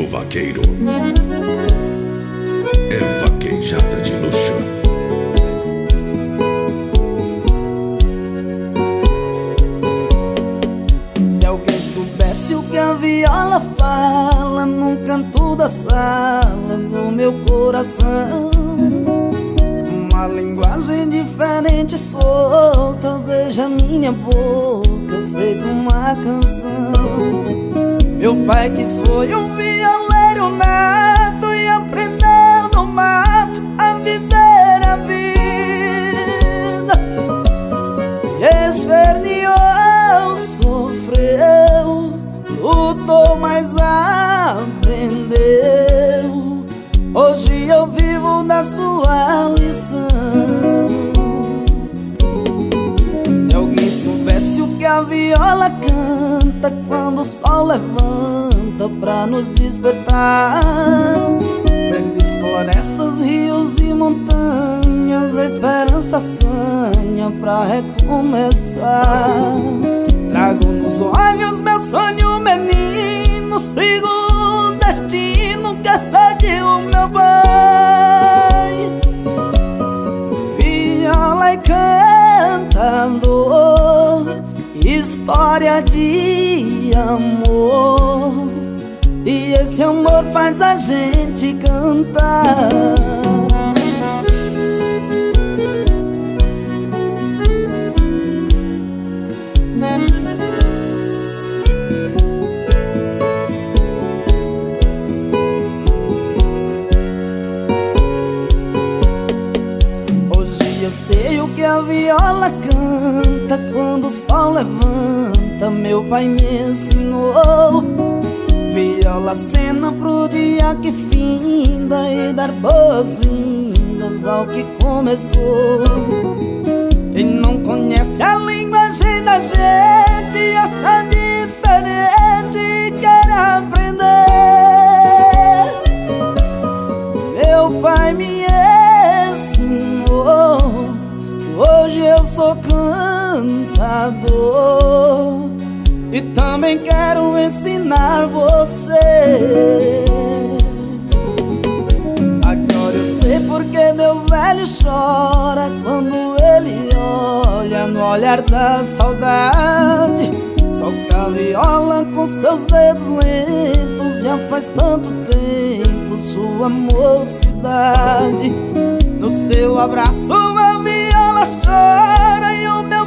do vaqueiro. É vaquejada de luxo. Se alguém soubesse o que a viola fala num canto da sala do meu coração, uma linguagem diferente solta, beija minha boca feito uma canção. Meu pai que foi um violeiro nato e aprendeu no mato a viver a vida, e esperneou, sofreu, lutou, mas aprendeu. Hoje eu vivo da sua lição. Se alguém soubesse o que a viola canta quando o sol levanta pra nos despertar, verdes florestas, rios e montanhas, a esperança sanha pra recomeçar. Trago nos olhos meu sonho menino, sigo o destino que segue o meu pai. Viola e cantando, história de amor, e esse amor faz a gente cantar. Eu sei o que a viola canta quando o sol levanta, meu pai me ensinou. Viola cena pro dia que finda e dar boas-vindas ao que começou. Quem não conhece a linguagem da gente acha diferente e quer aprender. Meu pai me ensinou, hoje eu sou cantador e também quero ensinar você. Agora eu sei porque meu velho chora quando ele olha no olhar da saudade. Toca a viola com seus dedos lentos, já faz tanto tempo sua mocidade. No seu abraço a viola chora e o meu